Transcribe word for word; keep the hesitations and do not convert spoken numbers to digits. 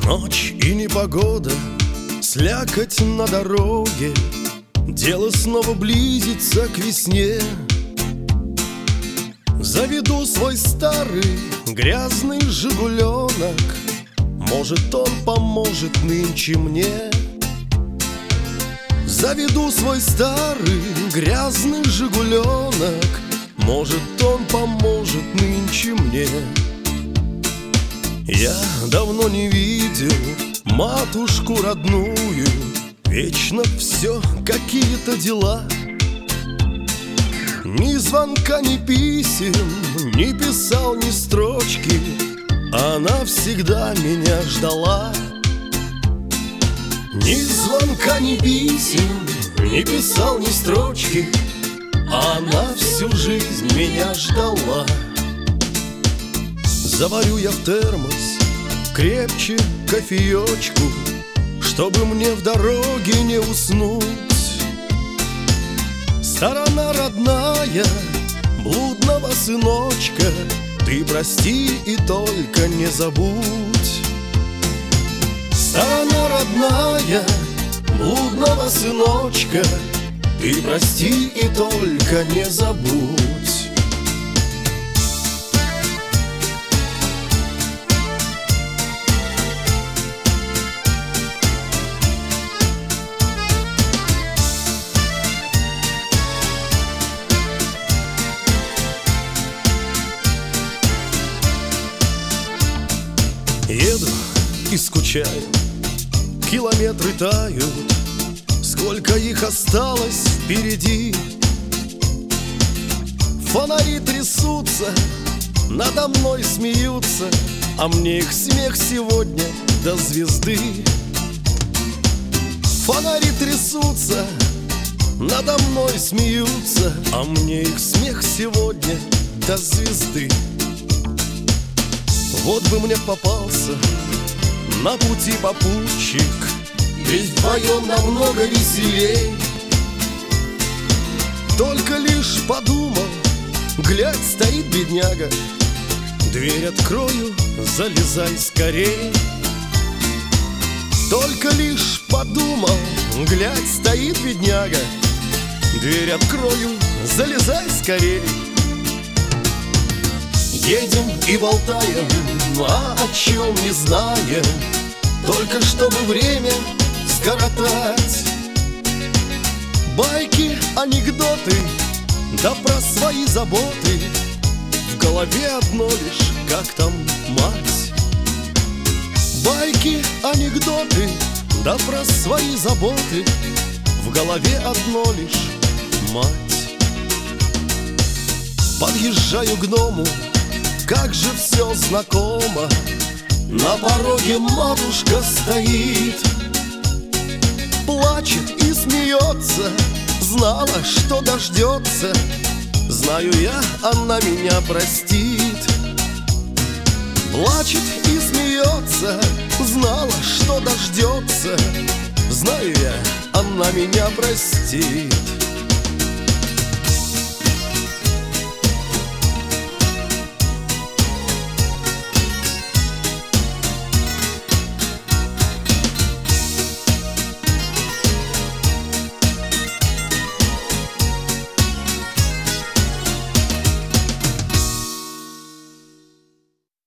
Ночь и непогода, слякоть на дороге, дело снова близится к весне. Заведу свой старый грязный жигуленок, может, он поможет нынче мне. Заведу свой старый грязный жигуленок, может, он поможет нынче мне. Я давно не видел матушку родную, вечно все какие-то дела. Ни звонка, ни писем, не писал ни строчки, она всегда меня ждала. Ни звонка, ни писем, не писал ни строчки, она всю жизнь меня ждала. Заварю я в термос крепче кофеечку, чтобы мне в дороге не уснуть. Сторона родная блудного сыночка, ты прости и только не забудь. Сторона родная блудного сыночка, ты прости и только не забудь. Еду и скучаю, километры тают, сколько их осталось впереди. Фонари трясутся, надо мной смеются, а мне их смех сегодня до звезды. Фонари трясутся, надо мной смеются, а мне их смех сегодня до звезды. Вот бы мне попался на пути попутчик, ведь вдвоем намного веселей. Только лишь подумал, глядь, стоит бедняга, дверь открою, залезай скорей. Только лишь подумал, глядь, стоит бедняга, дверь открою, залезай скорей. Едем и болтаем, а о чем не знаем, только чтобы время скоротать. Байки, анекдоты, да про свои заботы, в голове одно лишь, как там мать. Байки, анекдоты, да про свои заботы, в голове одно лишь мать. Подъезжаю к дому, как же все знакомо, на пороге матушка стоит, плачет и смеется, знала, что дождется, знаю я, она меня простит. Плачет и смеется, знала, что дождется, знаю я, она меня простит.